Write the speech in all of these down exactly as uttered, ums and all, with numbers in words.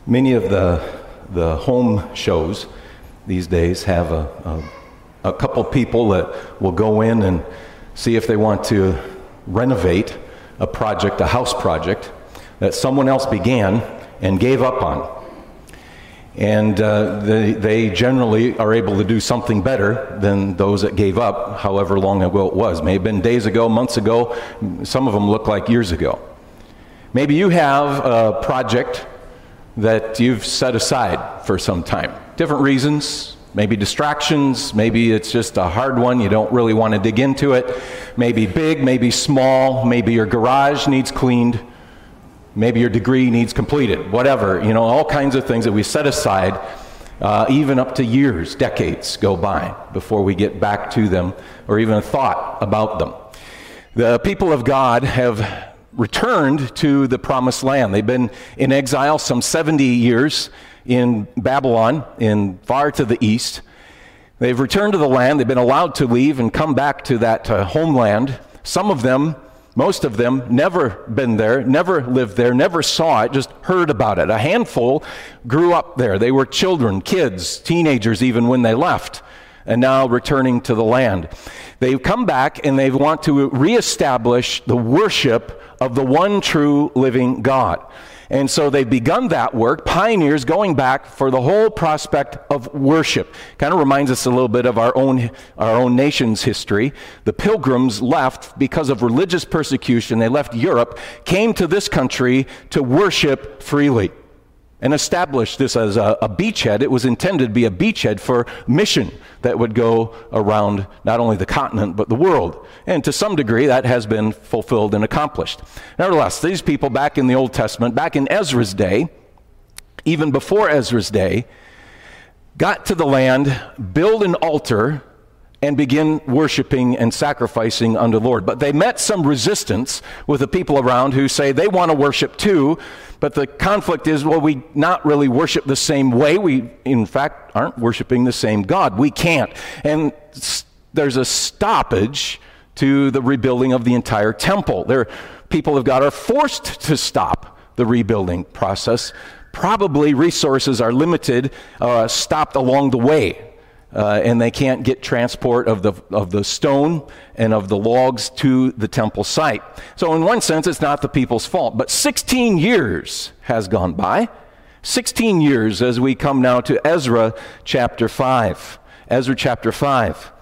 Many of the the home shows these days have a, a, a couple people that will go in and see if they want to renovate a project, a house project, that someone else began and gave up on. And uh, they, they generally are able to do something better than those that gave up, however long ago it was. May have been days ago, months ago. Some of them look like years ago. Maybe you have a project that you've set aside for some time. Different reasons, maybe distractions, maybe it's just a hard one, you don't really want to dig into it. Maybe big, maybe small, maybe your garage needs cleaned, maybe your degree needs completed, whatever, you know, all kinds of things that we set aside, uh, even up to years, decades go by before we get back to them or even a thought about them. The people of God have returned to the promised land. They've been in exile some seventy years in Babylon, in far to the east. They've returned to the land. They've been allowed to leave and come back to that uh, homeland. Some of them, most of them, never been there, never lived there, never saw it, just heard about it. A handful grew up there. They were children, kids, teenagers even when they left, and now returning to the land. They've come back and they want to reestablish the worship of the one true living God. And so they've begun that work, pioneers going back for the whole prospect of worship. Kind of reminds us a little bit of our own our own nation's history. The Pilgrims left because of religious persecution. They left Europe, came to this country to worship freely and established this as a, a beachhead. It was intended to be a beachhead for mission that would go around not only the continent but the world. And to some degree that has been fulfilled and accomplished. Nevertheless, these people back in the Old Testament, back in Ezra's day, even before Ezra's day, got to the land, build an altar, and begin worshiping and sacrificing unto the Lord. But they met some resistance with the people around who say they want to worship too, but the conflict is, well, we not really worship the same way. We, in fact, aren't worshiping the same God. We can't. And there's a stoppage to the rebuilding of the entire temple. There, people of God are forced to stop the rebuilding process. Probably resources are limited, uh, stopped along the way. Uh, and they can't get transport of the of the stone and of the logs to the temple site. So in one sense, it's not the people's fault. But sixteen years has gone by. sixteen years as we come now to Ezra chapter five. Ezra chapter five.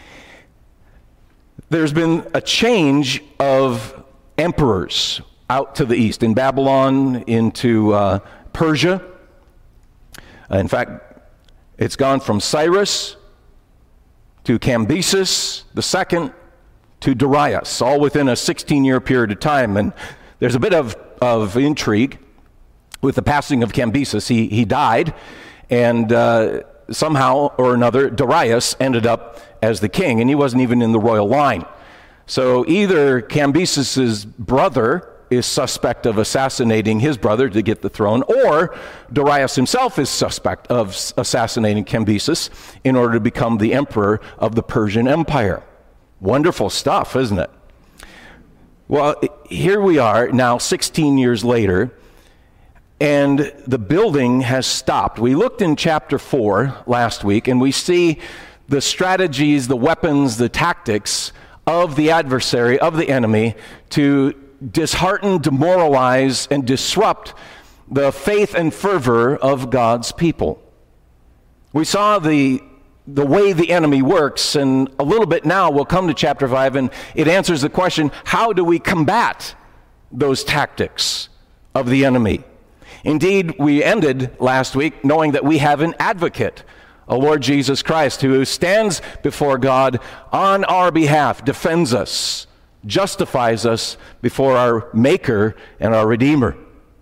There's been a change of emperors out to the east. In Babylon, into uh, Persia. Uh, in fact, it's gone from Cyrus to Cambyses the second to Darius, all within a sixteen-year period of time. And there's a bit of, of intrigue with the passing of Cambyses. He, he died, and uh, somehow or another, Darius ended up as the king, and he wasn't even in the royal line. So either Cambyses' brother is suspect of assassinating his brother to get the throne, or Darius himself is suspect of assassinating Cambyses in order to become the emperor of the Persian Empire. Wonderful stuff, isn't it? Well, here we are now sixteen years later, and the building has stopped. We looked in chapter four last week, and we see the strategies, the weapons, the tactics of the adversary, of the enemy, to dishearten, demoralize, and disrupt the faith and fervor of God's people. We saw the the way the enemy works, and a little bit now we'll come to chapter five, and it answers the question, how do we combat those tactics of the enemy? Indeed, we ended last week knowing that we have an advocate, a Lord Jesus Christ, who stands before God on our behalf, defends us, justifies us before our Maker and our Redeemer.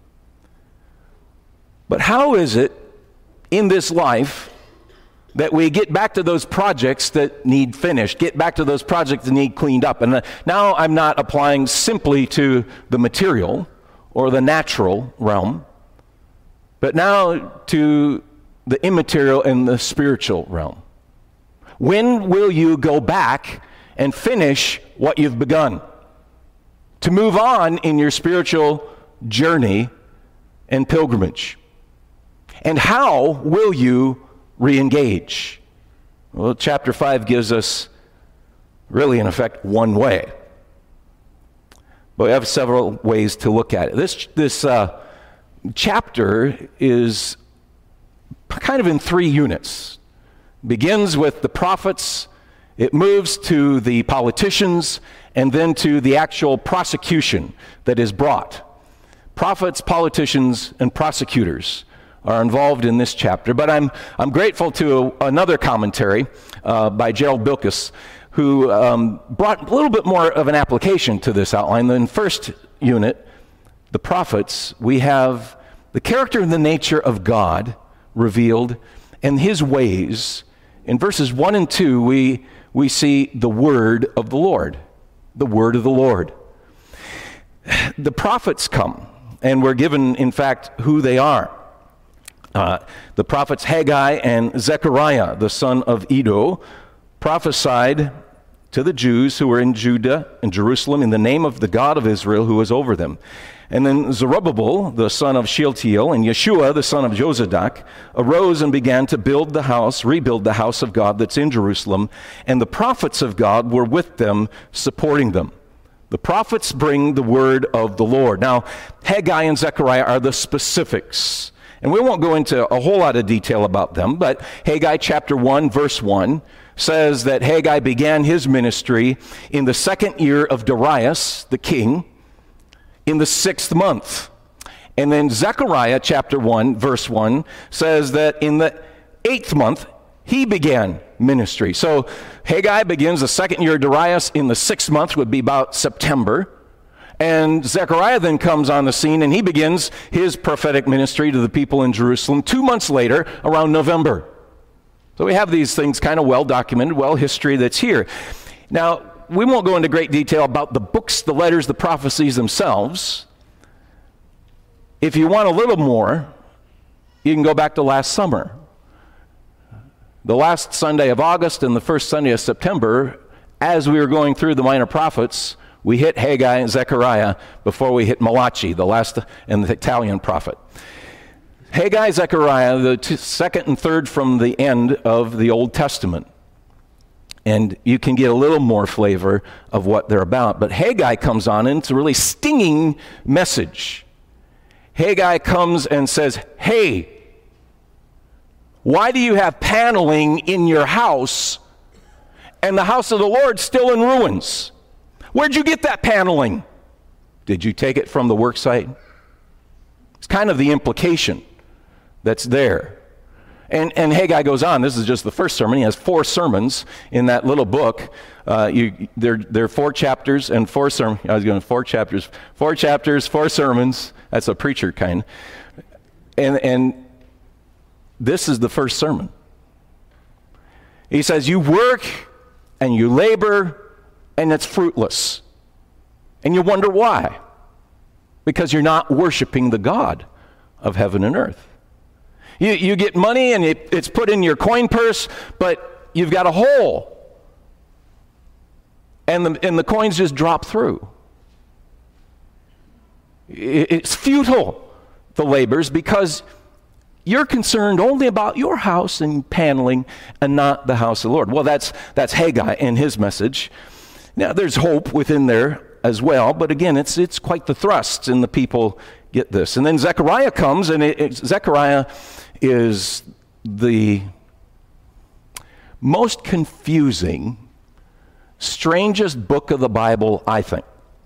But how is it in this life that we get back to those projects that need finished, get back to those projects that need cleaned up? And now I'm not applying simply to the material or the natural realm, but now to the immaterial and the spiritual realm. When will you go back and finish what you've begun, to move on in your spiritual journey and pilgrimage? And how will you re-engage? Well, chapter five gives us really, in effect, one way. But we have several ways to look at it. This, this uh, chapter is kind of in three units. Begins with the prophets, it moves to the politicians, and then to the actual prosecution that is brought. Prophets, politicians, and prosecutors are involved in this chapter. But I'm, I'm grateful to a, another commentary uh, by Gerald Bilkes, who um, brought a little bit more of an application to this outline. In the first unit, the prophets, we have the character and the nature of God revealed and his ways. In verses one and two, we, we see the word of the Lord, the word of the Lord. The prophets come, and we're given, in fact, who they are. Uh, the prophets Haggai and Zechariah, the son of Iddo, prophesied to the Jews who were in Judah and Jerusalem in the name of the God of Israel who was over them. And then Zerubbabel, the son of Shealtiel, and Yeshua, the son of Jozadak, arose and began to build the house, rebuild the house of God that's in Jerusalem, and the prophets of God were with them, supporting them. The prophets bring the word of the Lord. Now, Haggai and Zechariah are the specifics, and we won't go into a whole lot of detail about them, but Haggai chapter one, verse one, says that Haggai began his ministry in the second year of Darius, the king, in the sixth month. And then Zechariah chapter one, verse one, says that in the eighth month, he began ministry. So Haggai begins the second year of Darius in the sixth month, would be about September. And Zechariah then comes on the scene, and he begins his prophetic ministry to the people in Jerusalem two months later, around November. So we have these things kind of well documented, well history that's here. Now, we won't go into great detail about the books, the letters, the prophecies themselves. If you want a little more, you can go back to last summer. The last Sunday of August and the first Sunday of September, as we were going through the minor prophets, we hit Haggai and Zechariah before we hit Malachi, the last and the Italian prophet. Haggai, Zechariah, the two, second and third from the end of the Old Testament. And you can get a little more flavor of what they're about. But Haggai comes on, and it's a really stinging message. Haggai comes and says, hey, why do you have paneling in your house and the house of the Lord still in ruins? Where'd you get that paneling? Did you take it from the work site? It's kind of the implication that's there. And, and Haggai goes on. This is just the first sermon. He has four sermons in that little book. Uh, you, there, there are four chapters and four sermons. I was going four chapters, four chapters, four sermons. That's a preacher kind. And, and this is the first sermon. He says, you work and you labor and it's fruitless. And you wonder why. Because you're not worshiping the God of heaven and earth. You, you get money and it, it's put in your coin purse, but you've got a hole. And the, and the coins just drop through. It, it's futile, the labors, because you're concerned only about your house and paneling and not the house of the Lord. Well, that's, that's Haggai and his message. Now, there's hope within there as well, but again, it's, it's quite the thrust, and the people get this. And then Zechariah comes, and it, it, Zechariah is the most confusing, strangest book of the Bible, I think.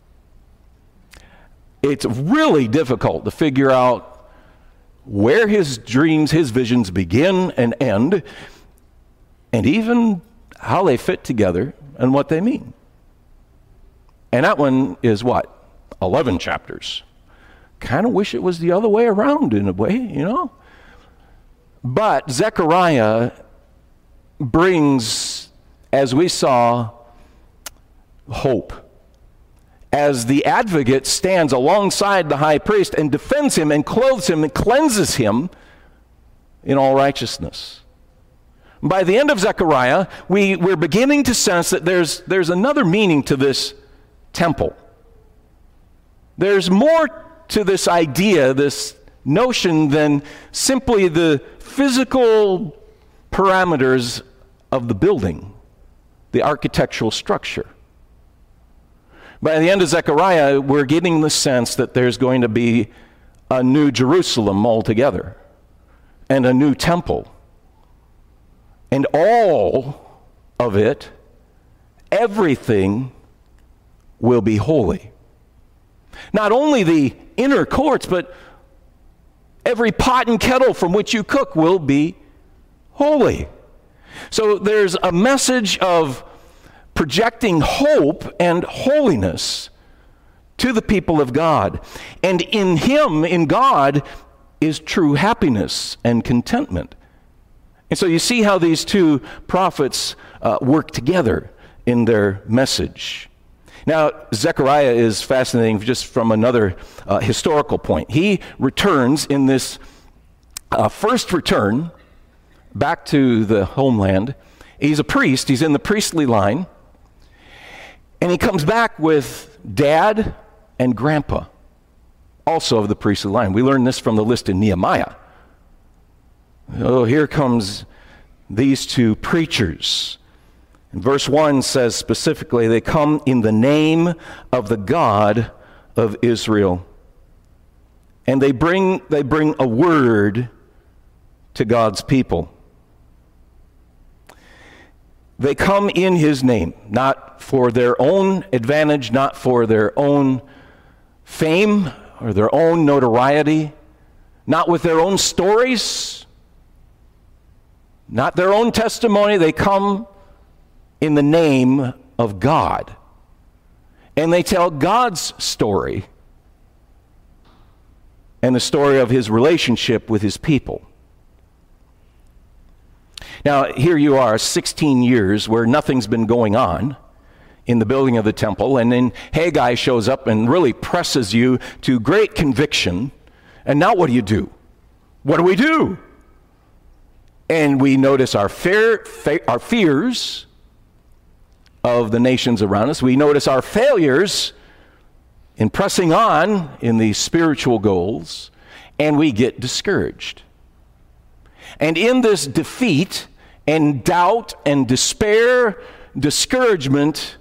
It's really difficult to figure out where his dreams, his visions begin and end, and even how they fit together and what they mean. And that one is what? eleven chapters. Kind of wish it was the other way around in a way, you know? But Zechariah brings, as we saw, hope. As the advocate stands alongside the high priest and defends him and clothes him and cleanses him in all righteousness. By the end of Zechariah, we, we're beginning to sense that there's, there's another meaning to this temple. There's more to this idea, this notion than simply the physical parameters of the building, the architectural structure. By the end of Zechariah, we're getting the sense that there's going to be a new Jerusalem altogether, and a new temple. And all of it, everything, will be holy. Not only the inner courts, but every pot and kettle from which you cook will be holy. So there's a message of projecting hope and holiness to the people of God. And in Him, in God, is true happiness and contentment. And so you see how these two prophets uh, work together in their message. Now, Zechariah is fascinating just from another uh, historical point. He returns in this uh, first return back to the homeland. He's a priest. He's in the priestly line. And he comes back with dad and grandpa, also of the priestly line. We learn this from the list in Nehemiah. Oh, here comes these two preachers. And verse one says specifically, they come in the name of the God of Israel. And they bring, they bring a word to God's people. They come in His name, not for their own advantage, not for their own fame or their own notoriety, not with their own stories, not their own testimony. They come in the name of God. And they tell God's story and the story of His relationship with His people. Now, here you are, sixteen years where nothing's been going on in the building of the temple, and then Haggai shows up and really presses you to great conviction. And now what do you do? What do we do? And we notice our fear, fe- our fears of the nations around us. We notice our failures in pressing on in these spiritual goals, and we get discouraged. And in this defeat and doubt and despair, discouragement,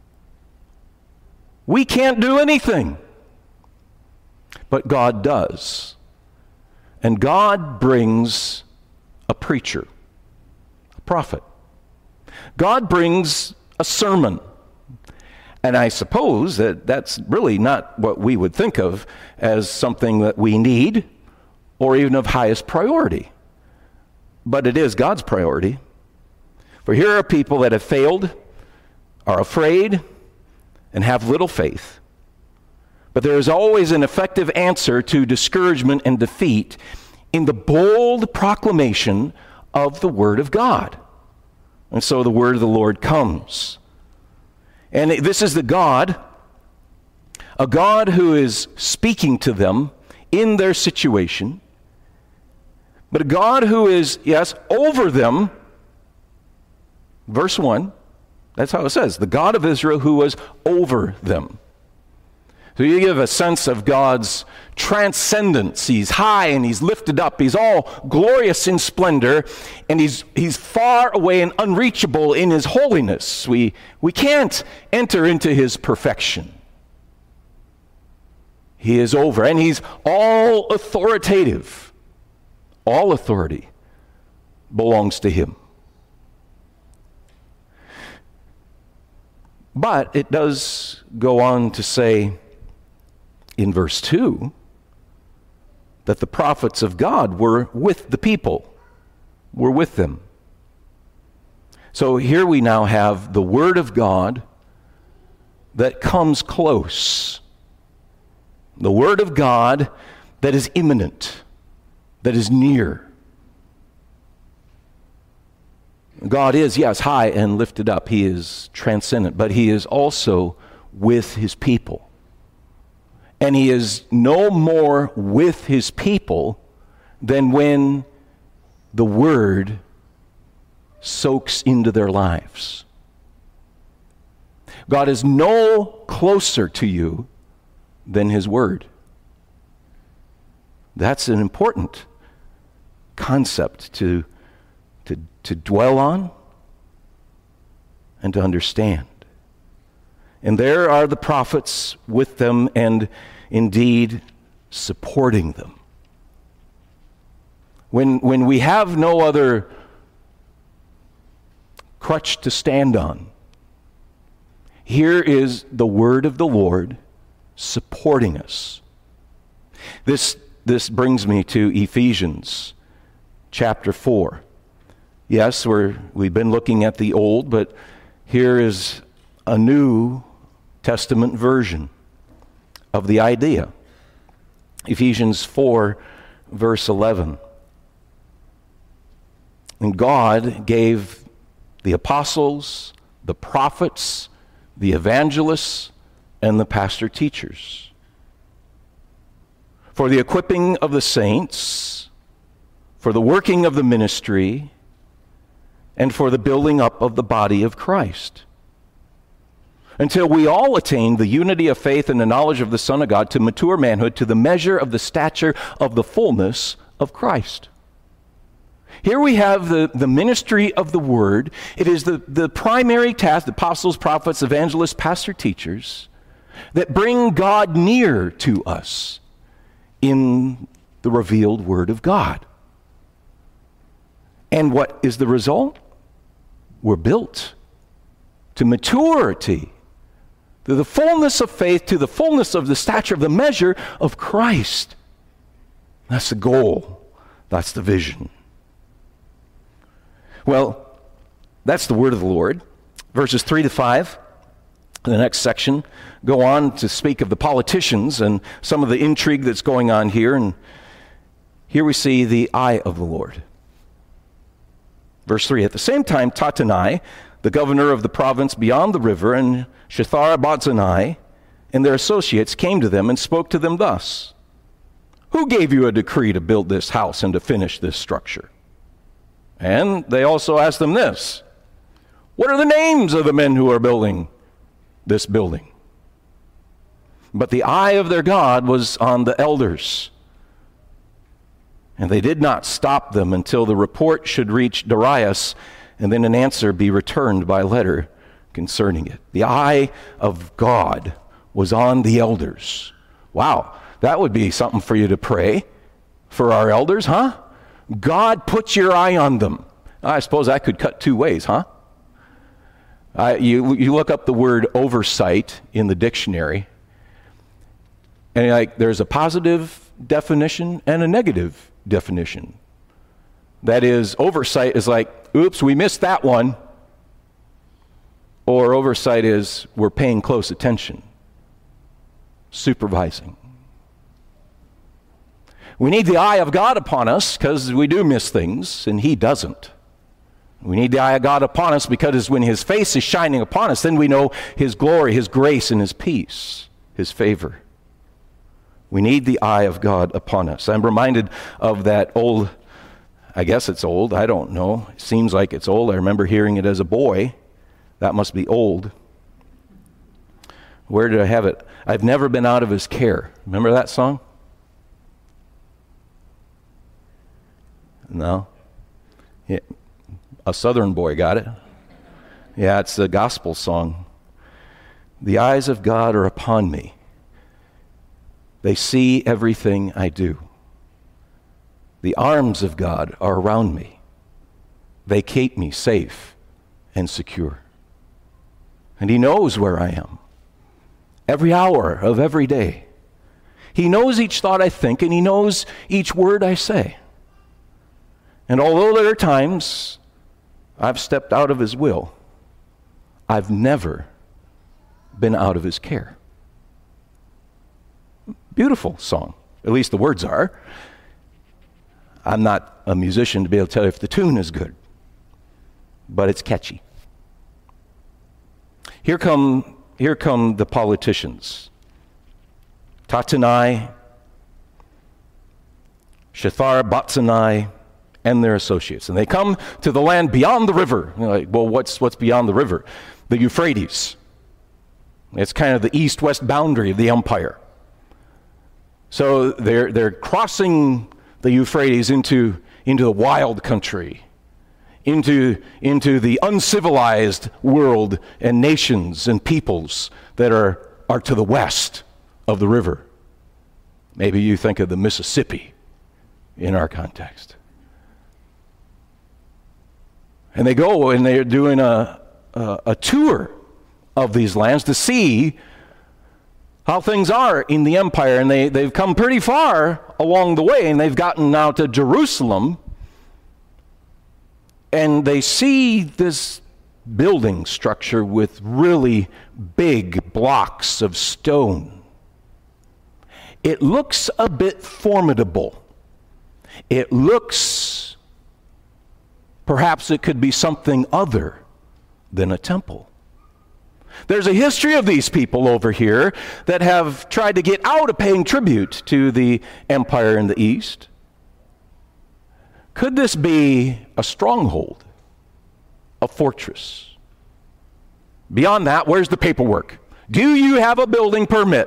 we can't do anything. But God does. And God brings a preacher, a prophet. God brings a sermon. And I suppose that that's really not what we would think of as something that we need or even of highest priority. But it is God's priority. For here are people that have failed, are afraid, and have little faith. But there is always an effective answer to discouragement and defeat in the bold proclamation of the Word of God. And so the Word of the Lord comes. And this is the God, a God who is speaking to them in their situation, but a God who is, yes, over them. Verse one, that's how it says, the God of Israel who was over them. So you give a sense of God's transcendence. He's high and He's lifted up. He's all glorious in splendor, and He's He's far away and unreachable in His holiness. We, we can't enter into His perfection. He is over, and He's all authoritative. All authority belongs to Him. But it does go on to say in verse two that the prophets of God were with the people, were with them. So here we now have the Word of God that comes close. The Word of God that is imminent, that is near. God is, yes, high and lifted up. He is transcendent, but He is also with His people. And He is no more with His people than when the Word soaks into their lives. God is no closer to you than His Word. That's an important concept to, to, to dwell on and to understand. And there are the prophets with them and indeed supporting them. When, when we have no other crutch to stand on, here is the word of the Lord supporting us. This, this brings me to Ephesians chapter four. Yes, we're, we've been looking at the old, but here is a New Testament version of the idea. Ephesians four, verse eleven. And God gave the apostles, the prophets, the evangelists, and the pastor teachers for the equipping of the saints, for the working of the ministry, and for the building up of the body of Christ, until we all attain the unity of faith and the knowledge of the Son of God, to mature manhood, to the measure of the stature of the fullness of Christ. Here we have the, the ministry of the Word. It is the, the primary task, the apostles, prophets, evangelists, pastor, teachers, that bring God near to us in the revealed Word of God. And what is the result? We're built to maturity, to the fullness of faith, to the fullness of the stature of the measure of Christ. That's the goal. That's the vision. Well, that's the word of the Lord. Verses three to five, in the next section, go on to speak of the politicians and some of the intrigue that's going on here. And here we see the eye of the Lord. Verse three, at the same time, Tattenai, the governor of the province beyond the river, and Shethar-bozenai and their associates came to them and spoke to them thus: Who gave you a decree to build this house and to finish this structure? And they also asked them this: What are the names of the men who are building this building? But the eye of their God was on the elders, and they did not stop them until the report should reach Darius, and then an answer be returned by letter concerning it. The eye of God was on the elders. Wow, that would be something for you to pray for our elders, huh? God, put your eye on them. I suppose that could cut two ways, huh? Uh, you, you look up the word oversight in the dictionary, and like there's a positive definition and a negative definition. That is, oversight is like, oops, we missed that one. Or oversight is, we're paying close attention, supervising. We need the eye of God upon us because we do miss things, and He doesn't. We need the eye of God upon us because when His face is shining upon us, then we know His glory, His grace, and His peace, His favor. We need the eye of God upon us. I'm reminded of that old, I guess it's old, I don't know. It seems like it's old. I remember hearing it as a boy. That must be old. Where did I have it? I've never been out of His care. Remember that song? No? Yeah. A southern boy got it. Yeah, it's the gospel song. The eyes of God are upon me. They see everything I do. The arms of God are around me. They keep me safe and secure. And He knows where I am, every hour of every day. He knows each thought I think, and He knows each word I say. And although there are times I've stepped out of His will, I've never been out of His care. Beautiful song. At least the words are. I'm not a musician to be able to tell you if the tune is good, but it's catchy. Here come, here come the politicians. Tattenai, Shethar-bozenai, and their associates. And they come to the land beyond the river. You're like, well, what's, what's beyond the river? The Euphrates. It's kind of the east-west boundary of the empire. So they're, they're crossing the Euphrates into, into the wild country, into, into the uncivilized world and nations and peoples that are, are to the west of the river. Maybe you think of the Mississippi in our context. And they go and they're doing a, a, a tour of these lands to see how things are in the empire. And they, they've come pretty far along the way, and they've gotten now to Jerusalem. And they see this building structure with really big blocks of stone. It looks a bit formidable. It looks, perhaps it could be something other than a temple. There's a history of these people over here that have tried to get out of paying tribute to the empire in the east. Could this be a stronghold, a fortress? Beyond that, where's the paperwork? Do you have a building permit?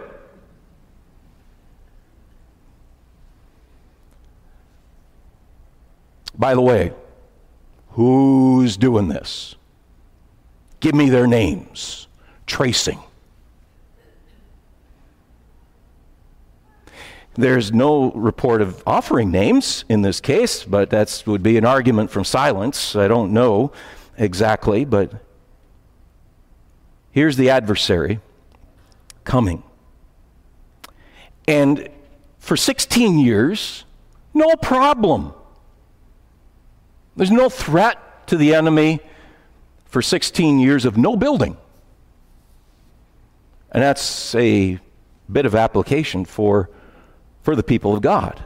By the way, who's doing this? Give me their names. Tracing. There's no report of offering names in this case, but that would be an argument from silence. I don't know exactly, but here's the adversary coming. And for sixteen years, no problem. There's no threat to the enemy for sixteen years of no building. And that's a bit of application for, for the people of God.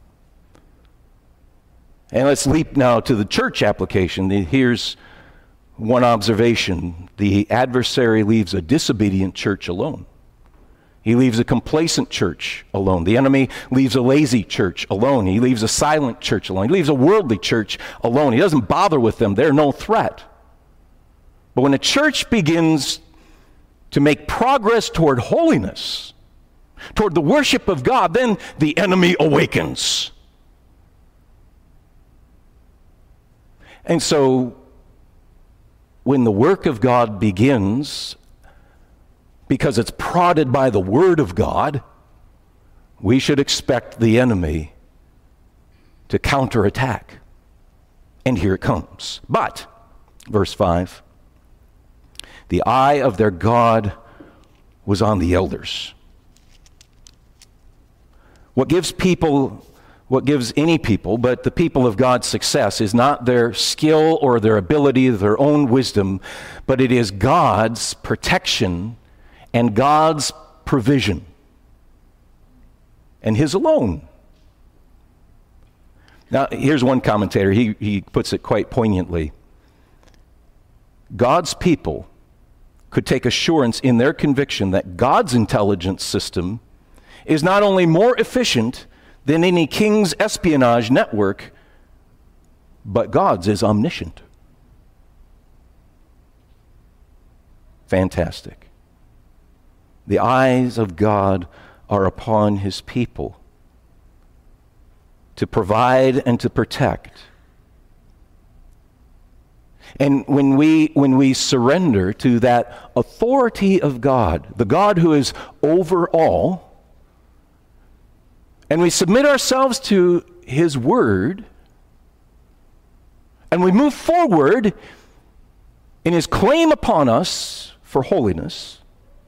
And let's leap now to the church application. Here's one observation. The adversary leaves a disobedient church alone. He leaves a complacent church alone. The enemy leaves a lazy church alone. He leaves a silent church alone. He leaves a worldly church alone. He doesn't bother with them. They're no threat. But when a church begins to make progress toward holiness, toward the worship of God, then the enemy awakens. And so, when the work of God begins, because it's prodded by the Word of God, we should expect the enemy to counterattack. And here it comes. But, verse five, the eye of their God was on the elders. What gives people, what gives any people, but the people of God, success is not their skill or their ability, their own wisdom, but it is God's protection and God's provision, and His alone. Now, here's one commentator. He, he puts it quite poignantly. God's people could take assurance in their conviction that God's intelligence system is not only more efficient than any king's espionage network, but God's is omniscient. Fantastic. The eyes of God are upon His people to provide and to protect. And when we when we surrender to that authority of God, the God who is over all, and we submit ourselves to His Word, and we move forward in His claim upon us for holiness,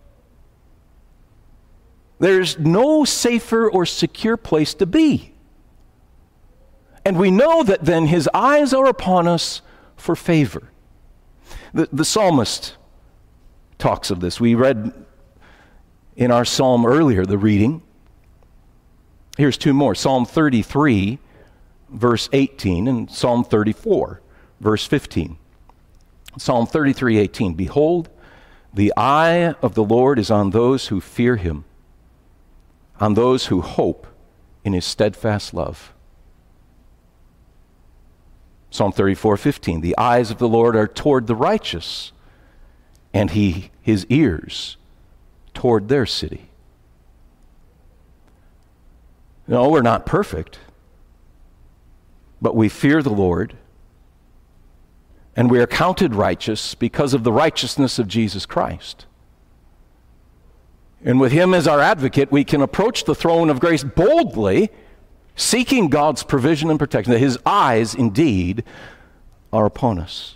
there's no safer or secure place to be. And we know that then His eyes are upon us for favor. The, the psalmist talks of this. We read in our psalm earlier, the reading. Here's two more. Psalm thirty-three, verse eighteen, and Psalm thirty-four, verse fifteen. Psalm thirty-three, eighteen. Behold, the eye of the Lord is on those who fear Him, on those who hope in His steadfast love. Psalm thirty-four, fifteen. The eyes of the Lord are toward the righteous, and he, His ears toward their city. No, we're not perfect, but we fear the Lord, and we are counted righteous because of the righteousness of Jesus Christ. And with him as our advocate, we can approach the throne of grace boldly, seeking God's provision and protection, that his eyes indeed are upon us.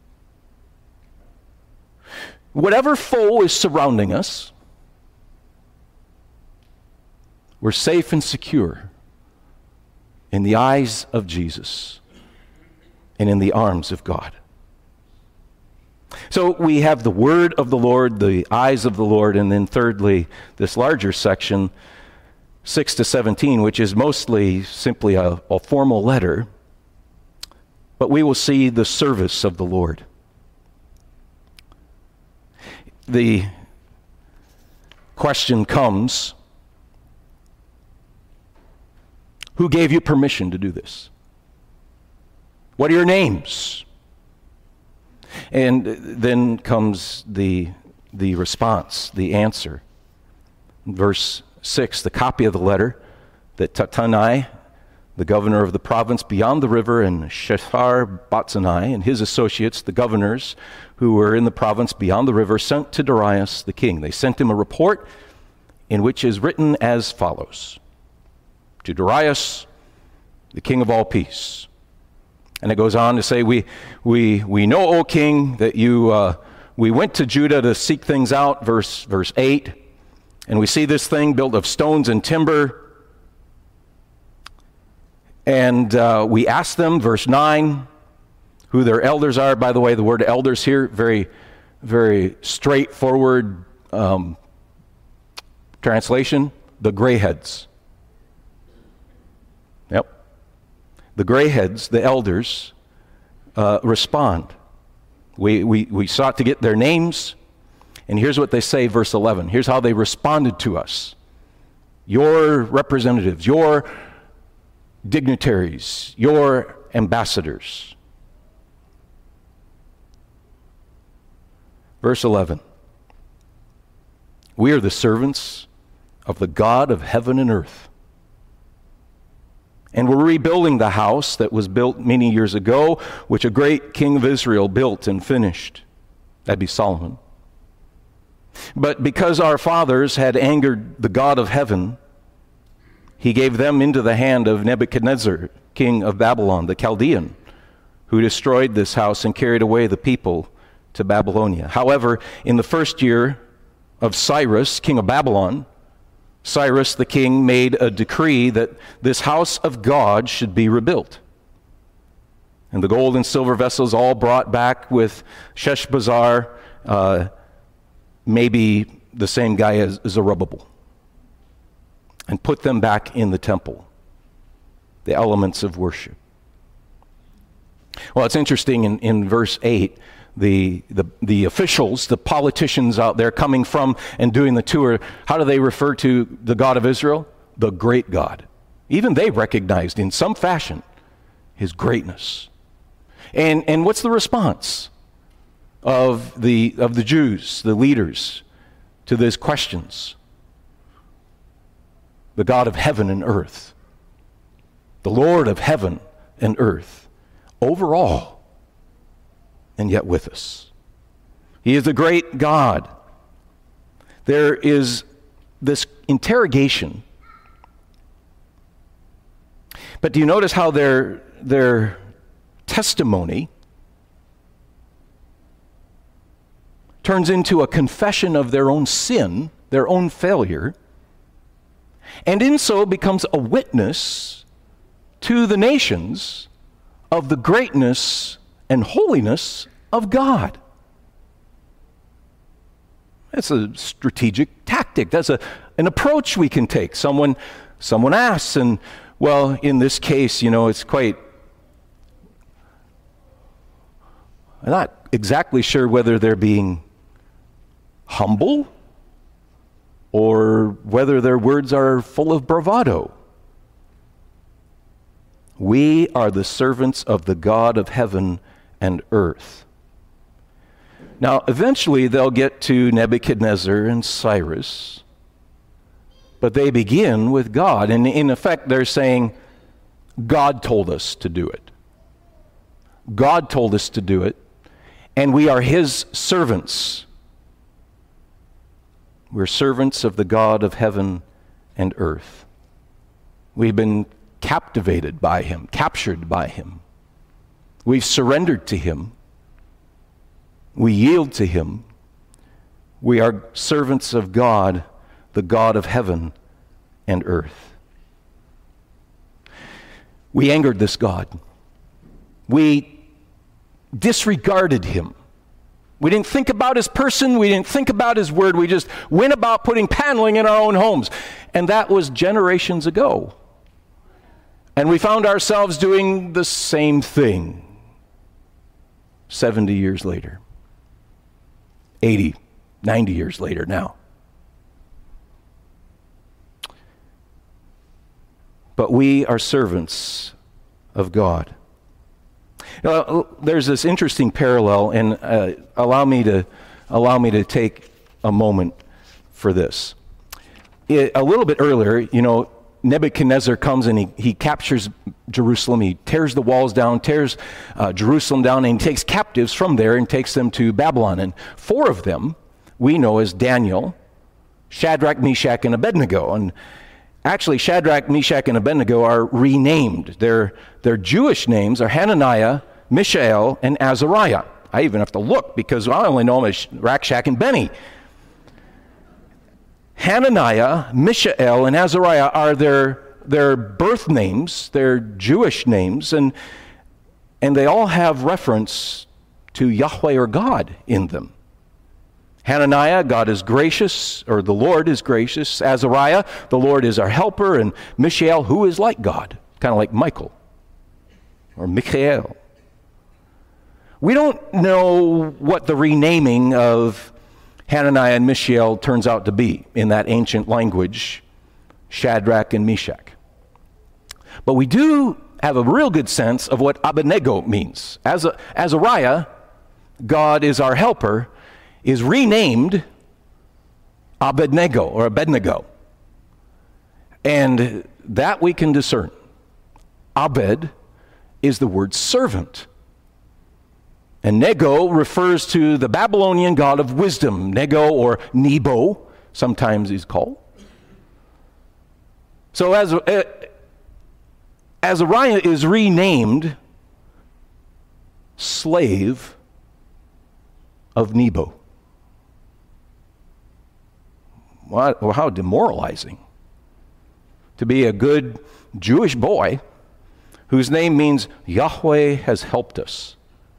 Whatever foe is surrounding us, we're safe and secure in the eyes of Jesus and in the arms of God. So we have the word of the Lord, the eyes of the Lord, and then thirdly, this larger section, six to seventeen, which is mostly simply a, a formal letter, but we will see the service of the Lord. The question comes, who gave you permission to do this? What are your names? And then comes the, the response, the answer. Verse six, the copy of the letter that Tattenai, the governor of the province beyond the river, and Shethar-bozenai and his associates, the governors who were in the province beyond the river, sent to Darius the king. They sent him a report in which is written as follows: to Darius, the king of all peace. And it goes on to say, we we we know, O king, that you uh, we went to Judah to seek things out, verse verse eight, and we see this thing built of stones and timber. And uh, we asked them, verse nine, who their elders are. By the way, the word elders here, very, very straightforward um, translation, the grayheads. Yep. The grayheads, the elders, uh, respond. We, we, we sought to get their names, and here's what they say, verse eleven. Here's how they responded to us. Your representatives, your dignitaries, your ambassadors. Verse eleven. We are the servants of the God of heaven and earth. And we're rebuilding the house that was built many years ago, which a great king of Israel built and finished. That'd be Solomon. But because our fathers had angered the God of heaven, he gave them into the hand of Nebuchadnezzar, king of Babylon, the Chaldean, who destroyed this house and carried away the people to Babylonia. However, in the first year of Cyrus, king of Babylon, Cyrus the king made a decree that this house of God should be rebuilt. And the gold and silver vessels all brought back with Sheshbazzar, uh, maybe the same guy as Zerubbabel, and put them back in the temple, the elements of worship. Well, it's interesting in, in verse eight, The, the the officials, the politicians out there coming from and doing the tour, how do they refer to the God of Israel? The great God. Even they recognized in some fashion his greatness. And and what's the response of the of the Jews, the leaders, to these questions? The God of heaven and earth, the Lord of heaven and earth, over all, and yet with us. He is the great God. There is this interrogation. But do you notice how their, their testimony turns into a confession of their own sin, their own failure, and in so becomes a witness to the nations of the greatness and holiness of God. That's a strategic tactic. That's a, an approach we can take. Someone, someone asks, and well, in this case, you know, it's quite, I'm not exactly sure whether they're being humble or whether their words are full of bravado. We are the servants of the God of heaven and earth. Now, eventually they'll get to Nebuchadnezzar and Cyrus, but they begin with God. And in effect, they're saying, God told us to do it. God told us to do it, and we are His servants. We're servants of the God of heaven and earth. We've been captivated by Him, captured by Him. We've surrendered to Him. We yield to Him. We are servants of God, the God of heaven and earth. We angered this God. We disregarded Him. We didn't think about His person. We didn't think about His word. We just went about putting paneling in our own homes. And that was generations ago. And we found ourselves doing the same thing seventy years later. eighty, ninety years later now. But we are servants of God. Now, there's this interesting parallel, and uh, allow me to allow me to take a moment for this. It, a little bit earlier, you know, Nebuchadnezzar comes and he, he captures Jerusalem. He tears the walls down, tears uh, Jerusalem down, and he takes captives from there and takes them to Babylon. And four of them we know as Daniel, Shadrach, Meshach, and Abednego. And actually, Shadrach, Meshach, and Abednego are renamed. Their, their Jewish names are Hananiah, Mishael, and Azariah. I even have to look because I only know them as Rakshak and Benny. Hananiah, Mishael, and Azariah are their, their birth names, their Jewish names, and, and they all have reference to Yahweh or God in them. Hananiah, God is gracious, or the Lord is gracious. Azariah, the Lord is our helper. And Mishael, who is like God, kind of like Michael or Michael. We don't know what the renaming of Hananiah and Mishael turns out to be in that ancient language, Shadrach and Meshach. But we do have a real good sense of what Abednego means. As a, Azariah, God is our helper, is renamed Abednego or Abednego. And that we can discern. Abed is the word servant. And Nego refers to the Babylonian god of wisdom, Nego or Nebo, sometimes he's called. So as uh, Azariah is renamed slave of Nebo. What, well, how demoralizing. To be a good Jewish boy whose name means Yahweh has helped us.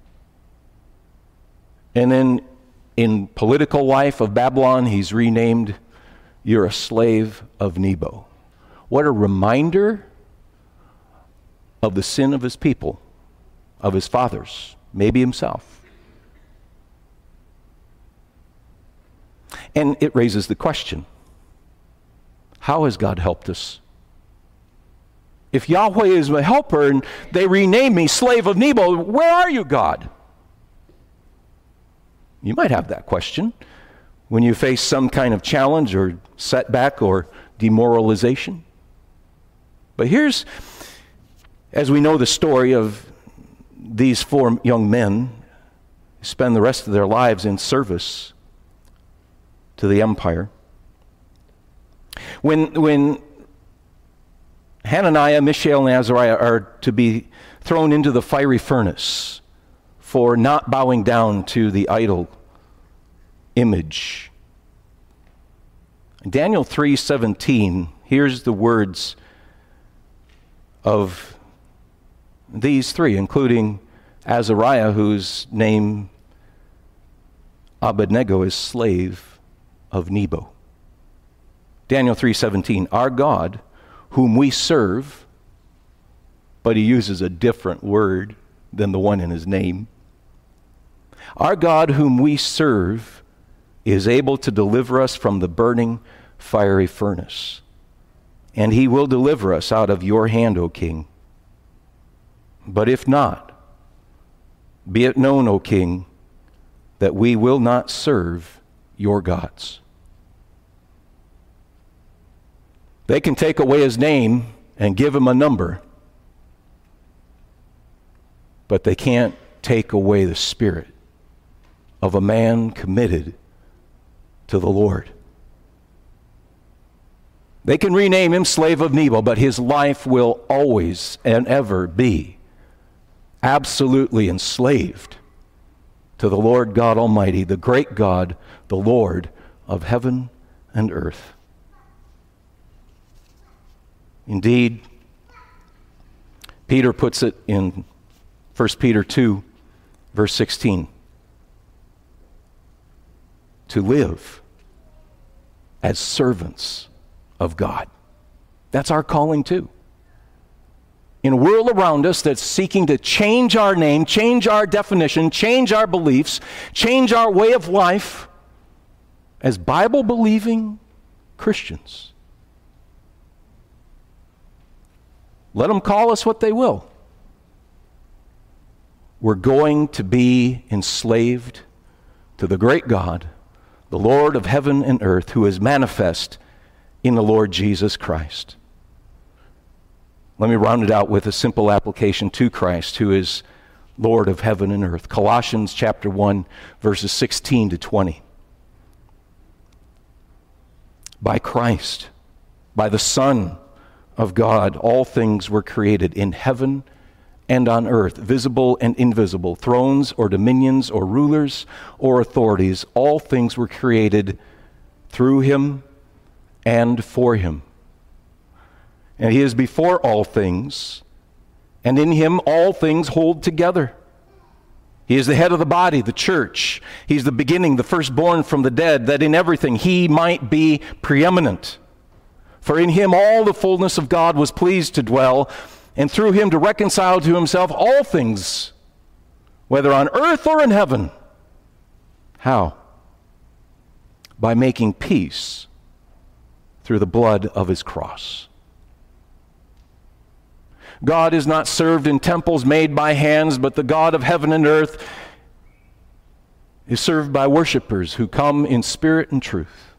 And then in political life of Babylon, he's renamed, you're a slave of Nebo. What a reminder of the sin of his people, of his fathers, maybe himself. And it raises the question, how has God helped us? If Yahweh is my helper and they rename me slave of Nebo, where are you, God? You might have that question when you face some kind of challenge or setback or demoralization. But here's, as we know the story of these four young men who spend the rest of their lives in service to the empire. When, when Hananiah, Mishael, and Azariah are to be thrown into the fiery furnace for not bowing down to the idol image. Daniel three seventeen, here's the words of these three, including Azariah, whose name Abednego is slave of Nebo. Daniel three seventeen, our God, whom we serve, but he uses a different word than the one in his name. Our God whom we serve is able to deliver us from the burning fiery furnace, and he will deliver us out of your hand, O king. But if not, be it known, O king, that we will not serve your gods. They can take away his name and give him a number, but they can't take away the spirit of a man committed to the Lord. They can rename him slave of Nebo, but his life will always and ever be absolutely enslaved to the Lord God Almighty, the great God, the Lord of heaven and earth. Indeed, Peter puts it in First Peter two, verse sixteen. To live as servants of God. That's our calling too. In a world around us that's seeking to change our name, change our definition, change our beliefs, change our way of life, as Bible-believing Christians, let them call us what they will. We're going to be enslaved to the great God, the Lord of heaven and earth, who is manifest in the Lord Jesus Christ. Let me round it out with a simple application to Christ, who is Lord of heaven and earth. Colossians chapter one, verses sixteen to twenty. By Christ, by the Son of God, all things were created in heaven and on earth, visible and invisible, thrones or dominions or rulers or authorities. All things were created through him and for him. And he is before all things, and in him all things hold together. He is the head of the body, the church. He's the beginning, the firstborn from the dead, that in everything he might be preeminent. For in him all the fullness of God was pleased to dwell, and through him to reconcile to himself all things, whether on earth or in heaven. How? By making peace through the blood of his cross. God is not served in temples made by hands, but the God of heaven and earth is served by worshipers who come in spirit and truth.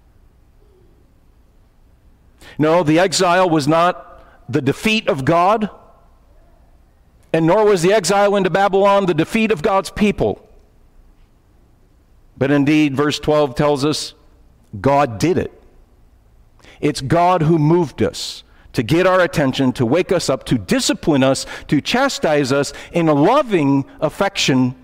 No, the exile was not the defeat of God, and nor was the exile into Babylon the defeat of God's people. But indeed, verse twelve tells us God did it. It's God who moved us to get our attention, to wake us up, to discipline us, to chastise us in a loving affection.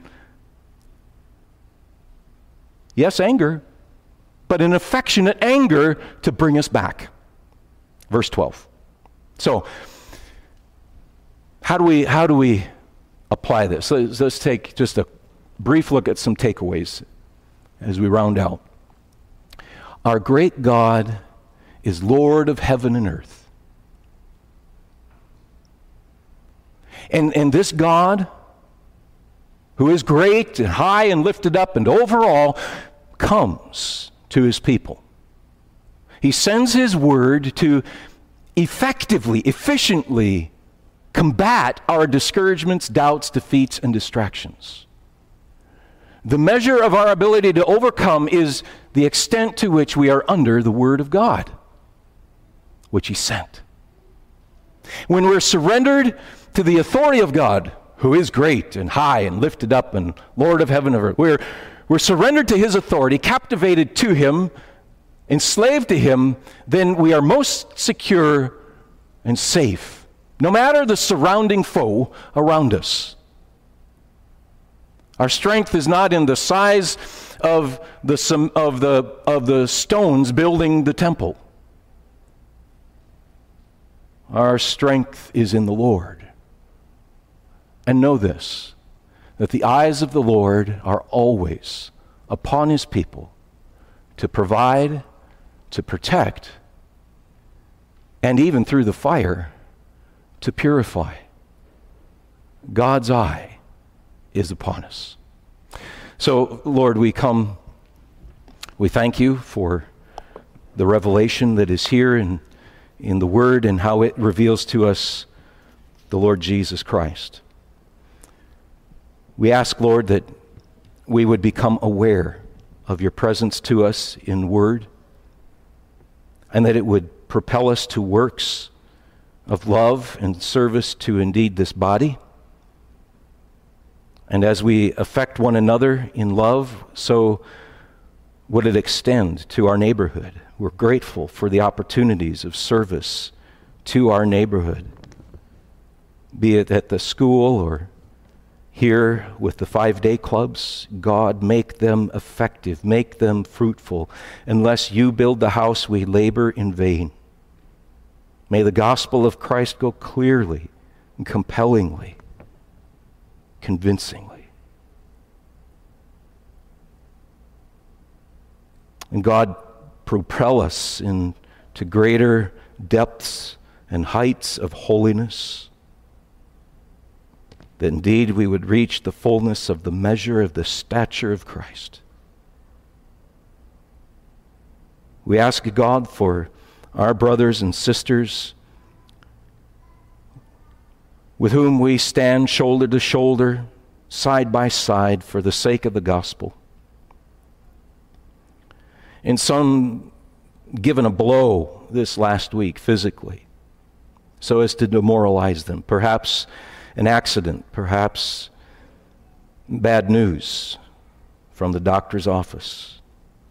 Yes, anger, but an affectionate anger to bring us back. Verse twelve. So, how do we how do we apply this? Let's, let's take just a brief look at some takeaways as we round out. Our great God is Lord of heaven and earth. And, and this God, who is great and high and lifted up and overall, comes to his people. He sends his word to effectively, efficiently combat our discouragements, doubts, defeats, and distractions. The measure of our ability to overcome is the extent to which we are under the word of God, which he sent. When we're surrendered to the authority of God, who is great and high and lifted up and Lord of heaven and earth, we're, we're surrendered to his authority, captivated to him, enslaved to him, then we are most secure and safe, no matter the surrounding foe around us. Our strength is not in the size of the, of the, of the stones building the temple. Our strength is in the Lord. And know this, that the eyes of the Lord are always upon his people to provide, to protect, and even through the fire, to purify. God's eye is upon us. So, Lord, we come, we thank you for the revelation that is here in, in the Word and how it reveals to us the Lord Jesus Christ. We ask, Lord, that we would become aware of your presence to us in Word, and that it would propel us to works of love and service to indeed this body. And as we affect one another in love, so would it extend to our neighborhood. We're grateful for the opportunities of service to our neighborhood, be it at the school or here with the five-day clubs. God, make them effective, make them fruitful. Unless you build the house, we labor in vain. May the gospel of Christ go clearly and compellingly, convincingly. And God, propel us into greater depths and heights of holiness, that indeed we would reach the fullness of the measure of the stature of Christ. We ask God for our brothers and sisters with whom we stand shoulder to shoulder, side by side, for the sake of the gospel. And some given a blow this last week physically, so as to demoralize them. Perhaps an accident, perhaps bad news from the doctor's office.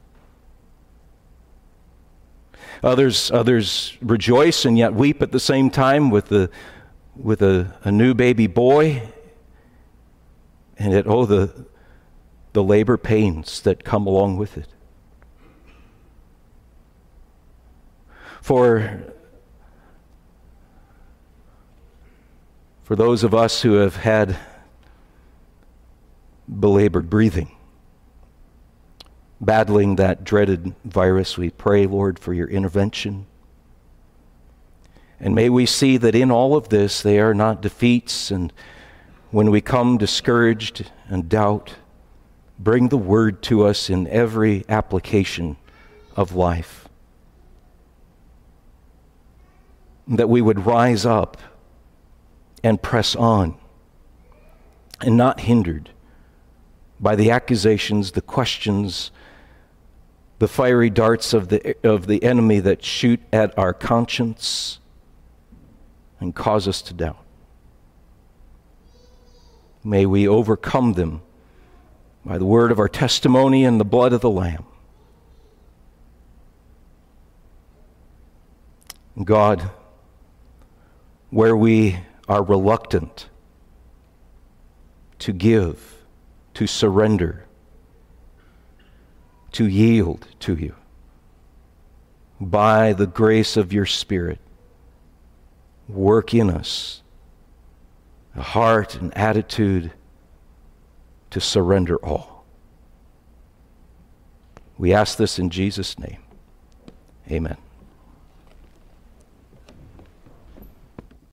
Others, others rejoice and yet weep at the same time with the with a, a new baby boy, and yet, oh, the the labor pains that come along with it. For For those of us who have had belabored breathing, battling that dreaded virus, we pray, Lord, for your intervention. And may we see that in all of this, they are not defeats, and when we come discouraged and doubt, bring the word to us in every application of life. That we would rise up and press on, and not hindered by the accusations, the questions, the fiery darts of the of the enemy that shoot at our conscience and cause us to doubt. May we overcome them by the word of our testimony and the blood of the Lamb. God, where we are reluctant to give, to surrender, to yield to you, by the grace of your Spirit, work in us a heart and attitude to surrender all. We ask this in Jesus' name. Amen.